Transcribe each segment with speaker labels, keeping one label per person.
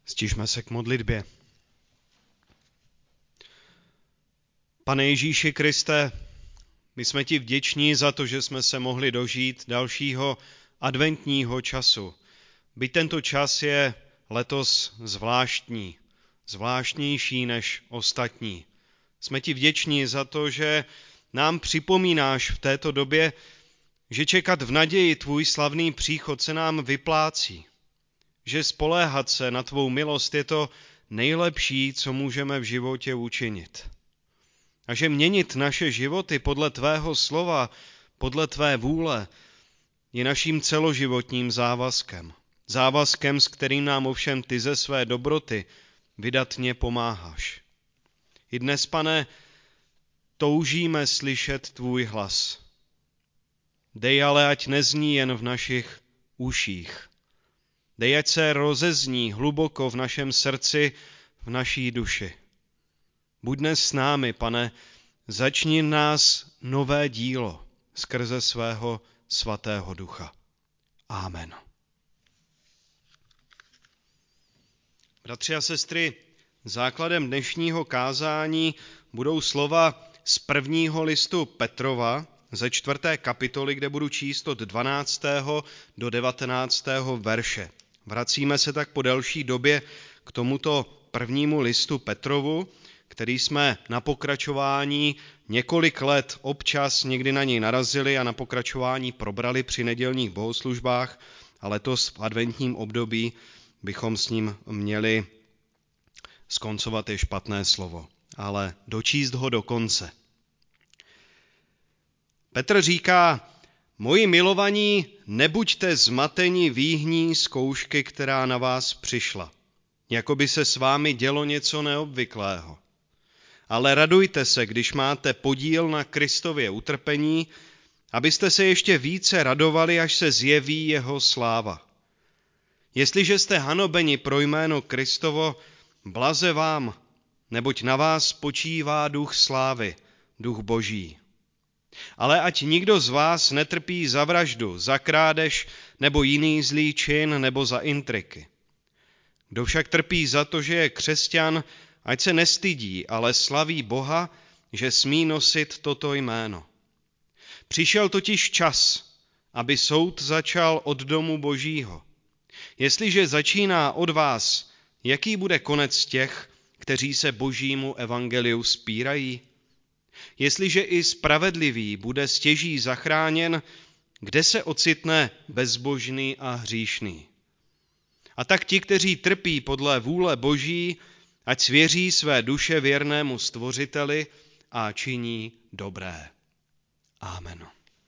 Speaker 1: Stižme se k modlitbě. Pane Ježíši Kriste, my jsme ti vděční za to, že jsme se mohli dožít dalšího adventního času. Byť tento čas je letos zvláštnější než ostatní. Jsme ti vděční za to, že nám připomínáš v této době, že čekat v naději tvůj slavný příchod se nám vyplácí. Že spoléhat se na tvou milost je to nejlepší, co můžeme v životě učinit. A že měnit naše životy podle tvého slova, podle tvé vůle, je naším celoživotním závazkem. Závazkem, s kterým nám ovšem ty ze své dobroty vydatně pomáháš. I dnes, Pane, toužíme slyšet tvůj hlas. Dej ale, ať nezní jen v našich uších. Dej, ať se rozezní hluboko v našem srdci, v naší duši. Buď dnes s námi, Pane, začni nás nové dílo skrze svého svatého ducha. Amen. Bratři a sestry, základem dnešního kázání budou slova z prvního listu Petrova ze 4. kapitoly, kde budu číst od 12. do 19. verše. Vracíme se tak po delší době k tomuto prvnímu listu Petrovu, který jsme na pokračování několik let občas někdy na něj narazili a na pokračování probrali při nedělních bohoslužbách a letos v adventním období bychom s ním měli skoncovat je špatné slovo, ale dočíst ho do konce. Petr říká: Moji milovaní, nebuďte zmateni výhní zkoušky, která na vás přišla, jako by se s vámi dělo něco neobvyklého. Ale radujte se, když máte podíl na Kristově utrpení, abyste se ještě více radovali, až se zjeví jeho sláva. Jestliže jste hanobeni pro jméno Kristovo, blaze vám, neboť na vás spočívá duch slávy, duch boží. Ale ať nikdo z vás netrpí za vraždu, za krádež nebo jiný zlý čin nebo za intriky. Kdo však trpí za to, že je křesťan, ať se nestydí, ale slaví Boha, že smí nosit toto jméno. Přišel totiž čas, aby soud začal od domu Božího. Jestliže začíná od vás, jaký bude konec těch, kteří se Božímu evangeliu vzpírají? Jestliže i spravedlivý bude stěží zachráněn, kde se ocitne bezbožný a hříšný? A tak ti, kteří trpí podle vůle Boží, ať svěří své duše věrnému Stvořiteli a činí dobré. Amen.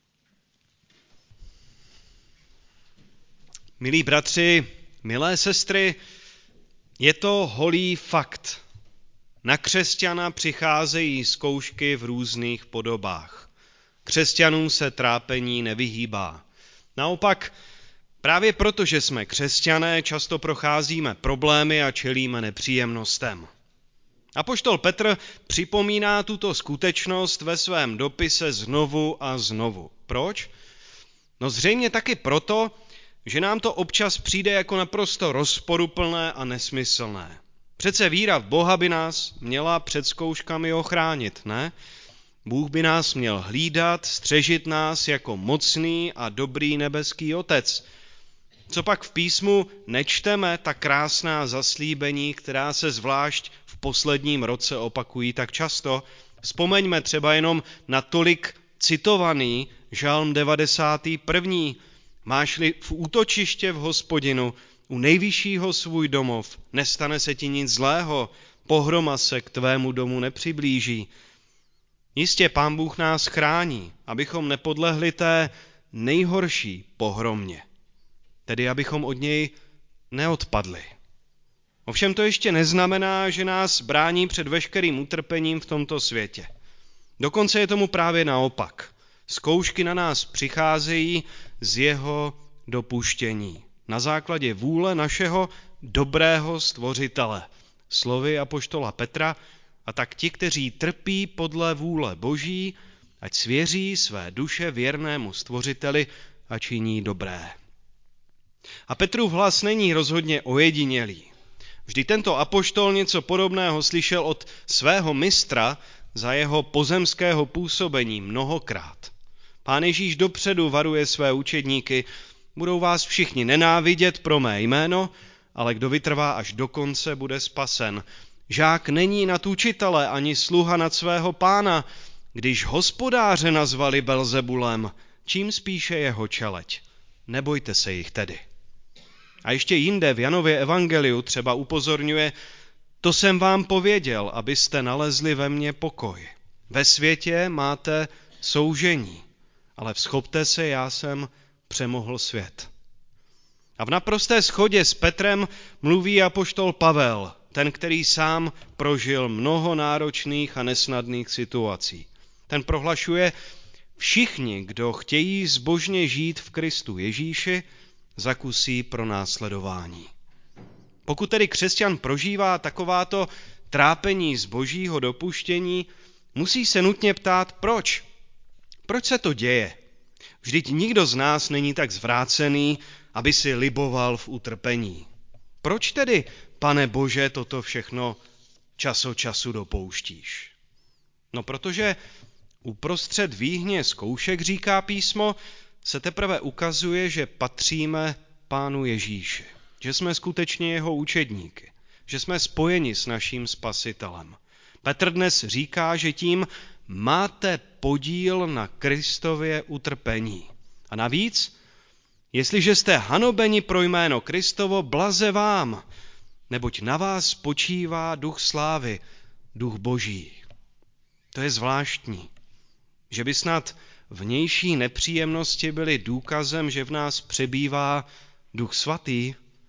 Speaker 1: Milí bratři, milé sestry, je to holý fakt. Na křesťana přicházejí zkoušky v různých podobách. Křesťanům se trápení nevyhýbá. Naopak, právě proto, že jsme křesťané, často procházíme problémy a čelíme nepříjemnostem. Apoštol Petr připomíná tuto skutečnost ve svém dopise znovu a znovu. Proč? No zřejmě taky proto, že nám to občas přijde jako naprosto rozporuplné a nesmyslné. Přece víra v Boha by nás měla před zkouškami ochránit, ne? Bůh by nás měl hlídat, střežit nás jako mocný a dobrý nebeský Otec. Co pak v písmu nečteme ta krásná zaslíbení, která se zvlášť v posledním roce opakují tak často? Vzpomeňme třeba jenom na tolik citovaný Žalm 91. Máš-li v útočiště v Hospodinu, u nejvyššího svůj domov, nestane se ti nic zlého, pohroma se k tvému domu nepřiblíží. Jistě Pán Bůh nás chrání, abychom nepodlehli té nejhorší pohromě, tedy abychom od něj neodpadli. Ovšem to ještě neznamená, že nás brání před veškerým utrpením v tomto světě. Dokonce je tomu právě naopak. Zkoušky na nás přicházejí z jeho dopuštění. Na základě vůle našeho dobrého Stvořitele. Slovy apoštola Petra, a tak ti, kteří trpí podle vůle Boží, ať svěří své duše věrnému Stvořiteli a činí dobré. A Petrův hlas není rozhodně ojedinělý. Vždyť tento apoštol něco podobného slyšel od svého mistra za jeho pozemského působení mnohokrát. Pán Ježíš dopředu varuje své učedníky: budou vás všichni nenávidět pro mé jméno, ale kdo vytrvá až do konce, bude spasen. Žák není nad učitele, ani sluha nad svého pána. Když hospodáře nazvali Belzebulem, čím spíše jeho čeleď. Nebojte se jich tedy. A ještě jinde v Janově evangeliu třeba upozorňuje: to jsem vám pověděl, abyste nalezli ve mně pokoj. Ve světě máte soužení, ale vzchopte se, já jsem přemohl svět. A v naprosté shodě s Petrem mluví apoštol Pavel, ten, který sám prožil mnoho náročných a nesnadných situací. Ten prohlašuje: všichni, kdo chtějí zbožně žít v Kristu Ježíši, zakusí pronásledování. Pokud tedy křesťan prožívá takováto trápení z božího dopuštění, musí se nutně ptát, proč? Proč se to děje? Vždyť nikdo z nás není tak zvrácený, aby si liboval v utrpení. Proč tedy, Pane Bože, toto všechno čas od času dopouštíš? No protože uprostřed výhně zkoušek, říká písmo, se teprve ukazuje, že patříme Pánu Ježíši, že jsme skutečně jeho učedníky, že jsme spojeni s naším Spasitelem. Petr dnes říká, že tím máte podíl na Kristově utrpení. A navíc, jestliže jste hanobeni pro jméno Kristovo, blaze vám, neboť na vás spočívá duch slávy, duch boží. To je zvláštní, že by snad vnější nepříjemnosti byly důkazem, že v nás přebývá Duch Svatý.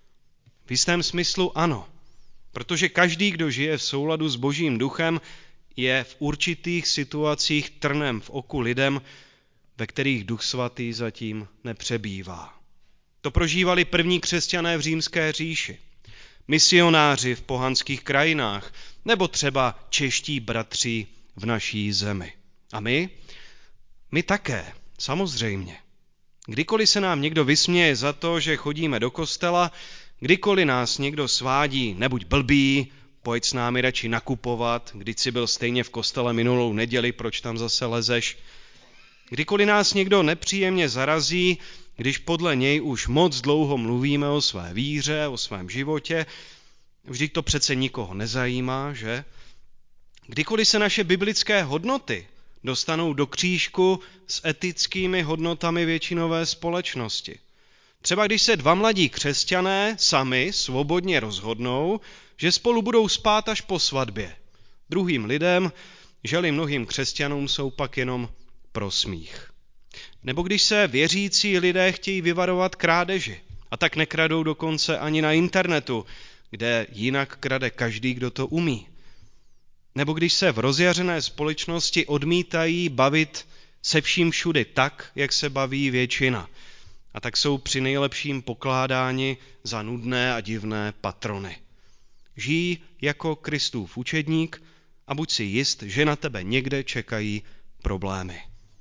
Speaker 1: V jistém smyslu ano, protože každý, kdo žije v souladu s Božím duchem, je v určitých situacích trnem v oku lidem, ve kterých Duch Svatý zatím nepřebývá. To prožívali první křesťané v Římské říši, misionáři v pohanských krajinách, nebo třeba čeští bratři v naší zemi. A my? My také, samozřejmě. Kdykoliv se nám někdo vysměje za to, že chodíme do kostela, kdykoliv nás někdo svádí: nebuď blbý, pojď s námi radši nakupovat, vždyť jsi byl stejně v kostele minulou neděli, proč tam zase lezeš. Kdykoliv nás někdo nepříjemně zarazí, když podle něj už moc dlouho mluvíme o své víře, o svém životě, vždyť to přece nikoho nezajímá, že? Kdykoliv se naše biblické hodnoty dostanou do křížku s etickými hodnotami většinové společnosti. Třeba když se dva mladí křesťané sami svobodně rozhodnou, že spolu budou spát až po svatbě. Druhým lidem, želi mnohým křesťanům, jsou pak jenom pro smích. Nebo když se věřící lidé chtějí vyvarovat krádeži a tak nekradou dokonce ani na internetu, kde jinak krade každý, kdo to umí. Nebo když se v rozjařené společnosti odmítají bavit se vším všudy tak, jak se baví většina. A tak jsou při nejlepším pokládáni za nudné a divné patrony. Žij jako Kristův učedník a buď si jist, že na tebe někde čekají problémy.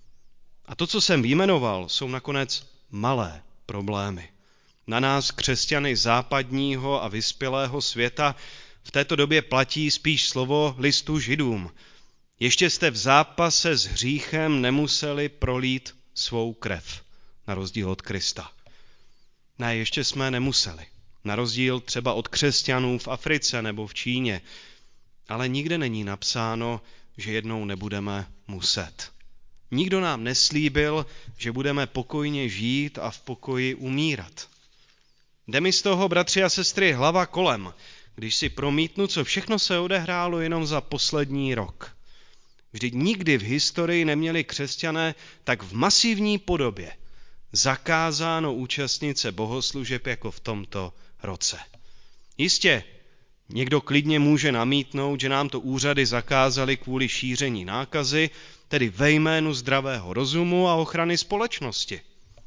Speaker 1: A to, co jsem vyjmenoval, jsou nakonec malé problémy. Na nás, křesťany západního a vyspělého světa, v této době platí spíš slovo listu Židům. Ještě jste v zápase s hříchem nemuseli prolít svou krev, na rozdíl od Krista. Ne, ještě jsme nemuseli. Na rozdíl třeba od křesťanů v Africe nebo v Číně. Ale nikde není napsáno, že jednou nebudeme muset. Nikdo nám neslíbil, že budeme pokojně žít a v pokoji umírat. Jde mi z toho, bratři a sestry, hlava kolem, když si promítnu, co všechno se odehrálo jenom za poslední rok. Vždyť nikdy v historii neměli křesťané tak v masivní podobě zakázáno účastnit se bohoslužeb jako v tomto roce. Jistě, někdo klidně může namítnout, že nám to úřady zakázaly kvůli šíření nákazy, tedy ve jménu zdravého rozumu a ochrany společnosti.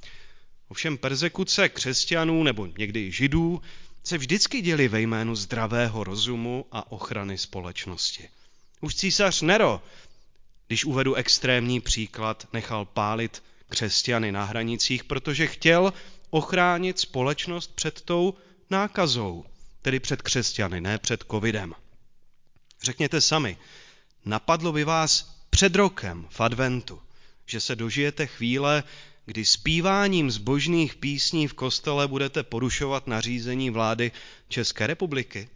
Speaker 1: Ovšem perzekuce křesťanů nebo někdy i židů se vždycky děly ve jménu zdravého rozumu a ochrany společnosti. Už císař Nero, když uvedu extrémní příklad, nechal pálit křesťany na hranicích, protože chtěl ochránit společnost před tou nákazou, Tedy před křesťany, ne před covidem. Řekněte sami, napadlo by vás před rokem v adventu, že se dožijete chvíle, kdy zpíváním zbožných písní v kostele budete porušovat nařízení vlády České republiky?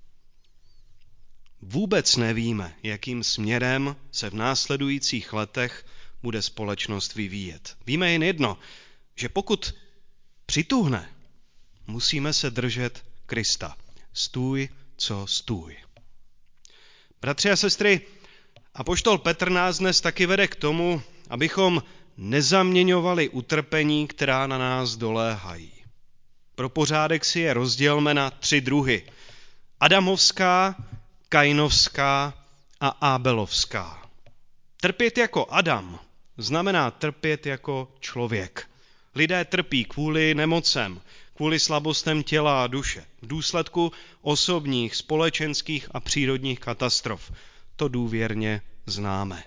Speaker 1: Vůbec nevíme, jakým směrem se v následujících letech bude společnost vyvíjet. Víme jen jedno, že pokud přituhne, musíme se držet Krista. Stůj, co stůj. Bratři a sestry, apoštol Petr nás dnes taky vede k tomu, abychom nezaměňovali utrpení, která na nás doléhají. Pro pořádek si je rozdělme na 3 druhy. Adamovská, Kainovská a Ábelovská. Trpět jako Adam znamená trpět jako člověk. Lidé trpí kvůli nemocem, kvůli slabostem těla a duše, v důsledku osobních, společenských a přírodních katastrof. To důvěrně známe.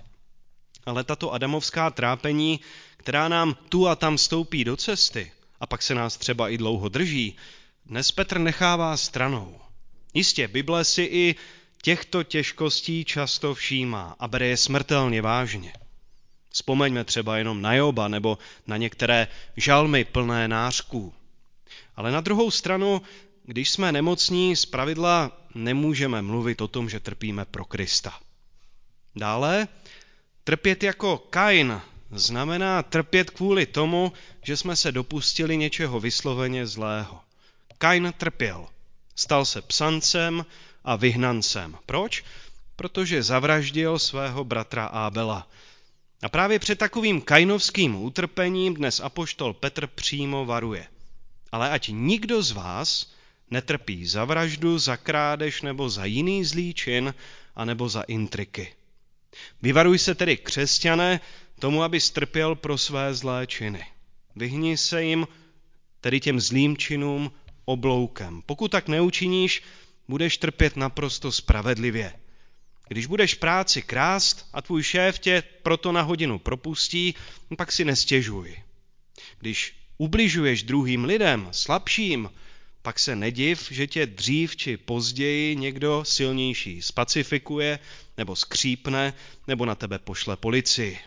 Speaker 1: Ale tato adamovská trápení, která nám tu a tam stoupí do cesty a pak se nás třeba i dlouho drží, dnes Petr nechává stranou. Jistě, Bible si i těchto těžkostí často všímá a bere je smrtelně vážně. Vzpomeňme třeba jenom na Joba nebo na některé žalmy plné nářků. Ale na druhou stranu, když jsme nemocní, zpravidla nemůžeme mluvit o tom, že trpíme pro Krista. Dále, trpět jako Kain znamená trpět kvůli tomu, že jsme se dopustili něčeho vysloveně zlého. Kain trpěl, stal se psancem a vyhnancem. Proč? Protože zavraždil svého bratra Ábela. A právě před takovým kainovským utrpením dnes apoštol Petr přímo varuje. Ale ať nikdo z vás netrpí za vraždu, za krádež nebo za jiný zlý čin, anebo za intriky. Vyvaruj se tedy, křesťané, tomu, aby strpěl pro své zlé činy. Vyhni se jim, tedy těm zlým činům, obloukem. Pokud tak neučiníš, budeš trpět naprosto spravedlivě. Když budeš práci krást a tvůj šéf tě proto na hodinu propustí, pak si nestěžuj. Když ubližuješ druhým lidem, slabším, pak se nediv, že tě dřív či později někdo silnější spacifikuje nebo skřípne nebo na tebe pošle policii.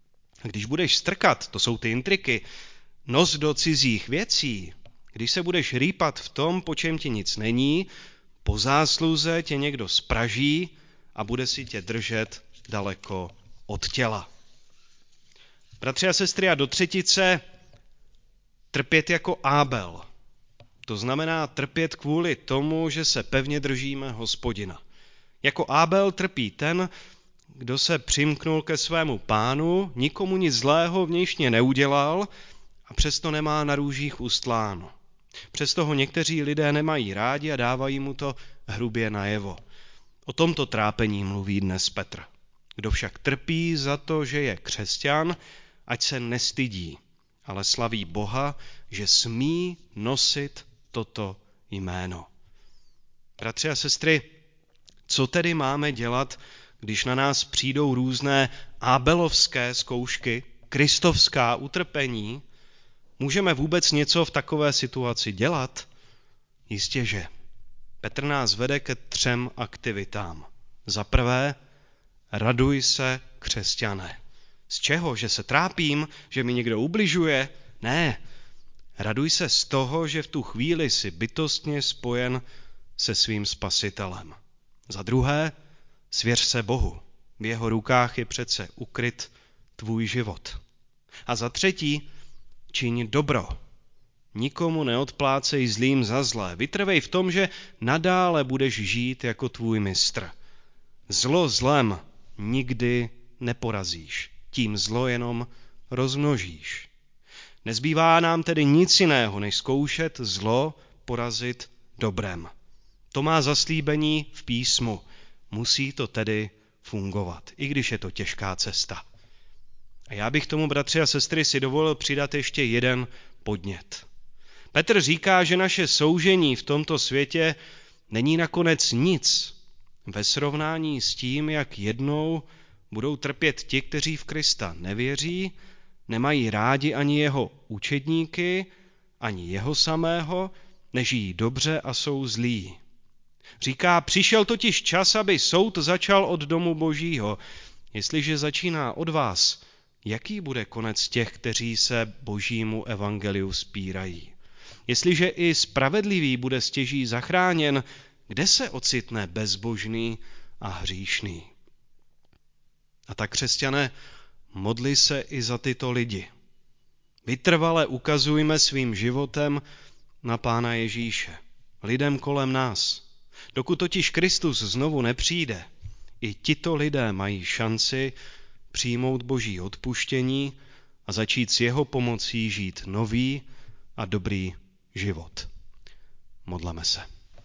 Speaker 1: A když budeš strkat, to jsou ty intriky, nos do cizích věcí, když se budeš rýpat v tom, po čem ti nic není, po zásluze tě někdo spraží a bude si tě držet daleko od těla. Bratři a sestry, a do třetice trpět jako Ábel. To znamená trpět kvůli tomu, že se pevně držíme Hospodina. Jako Ábel trpí ten, kdo se přimknul ke svému pánu, nikomu nic zlého vnějšně neudělal a přesto nemá na růžích ustláno. Přesto ho někteří lidé nemají rádi a dávají mu to hrubě najevo. O tomto trápení mluví dnes Petr. Kdo však trpí za to, že je křesťan, ať se nestydí, ale slaví Boha, že smí nosit toto jméno. Bratři a sestry, co tedy máme dělat, když na nás přijdou různé ábelovské zkoušky, kristovská utrpení? Můžeme vůbec něco v takové situaci dělat? Jistě, že. Petr nás vede ke 3 aktivitám. Za prvé, raduj se, křesťané. Z čeho? Že se trápím? Že mi někdo ubližuje? Ne. Raduj se z toho, že v tu chvíli jsi bytostně spojen se svým spasitelem. Za druhé, svěř se Bohu. V jeho rukách je přece ukryt tvůj život. A za třetí, čiň dobro. Nikomu neodplácej zlým za zlé. Vytrvej v tom, že nadále budeš žít jako tvůj mistr. Zlo zlem nikdy neporazíš. Tím zlo jenom rozmnožíš. Nezbývá nám tedy nic jiného, než zkoušet zlo porazit dobrem. To má zaslíbení v písmu. Musí to tedy fungovat, i když je to těžká cesta. A já bych tomu, bratři a sestry, si dovolil přidat ještě jeden podnět. Petr říká, že naše soužení v tomto světě není nakonec nic ve srovnání s tím, jak jednou budou trpět ti, kteří v Krista nevěří, nemají rádi ani jeho učedníky, ani jeho samého, nežijí dobře a jsou zlí. Říká, přišel totiž čas, aby soud začal od domu Božího. Jestliže začíná od vás, jaký bude konec těch, kteří se Božímu evangeliu spírají? Jestliže i spravedlivý bude stěží zachráněn, kde se ocitne bezbožný a hříšný? A tak, křesťané, modli se i za tyto lidi. Vytrvale ukazujme svým životem na Pána Ježíše, lidem kolem nás. Dokud totiž Kristus znovu nepřijde, i tito lidé mají šanci přijmout Boží odpuštění a začít s jeho pomocí žít nový a dobrý život. Modleme se.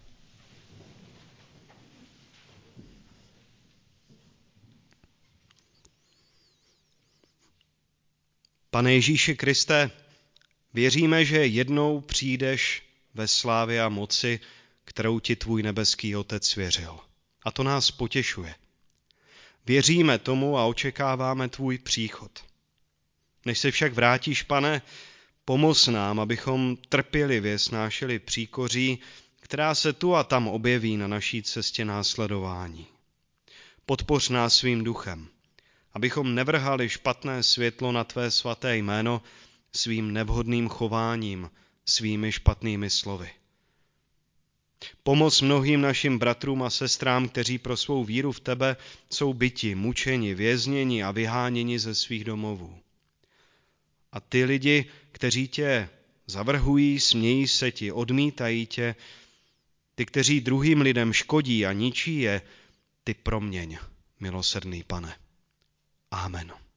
Speaker 1: Pane Ježíši Kriste, věříme, že jednou přijdeš ve slávě a moci, kterou ti tvůj nebeský Otec svěřil. A to nás potěšuje. Věříme tomu a očekáváme tvůj příchod. Než se však vrátíš, Pane, pomoz nám, abychom trpělivě snášeli příkoří, která se tu a tam objeví na naší cestě následování. Podpoř nás svým duchem, abychom nevrhali špatné světlo na tvé svaté jméno svým nevhodným chováním, svými špatnými slovy. Pomoz mnohým našim bratrům a sestrám, kteří pro svou víru v tebe jsou byti, mučeni, vězněni a vyháněni ze svých domovů. A ty lidi, kteří tě zavrhují, smějí se ti, odmítají tě, ty, kteří druhým lidem škodí a ničí je, ty proměň, milosrdný Pane. Amen.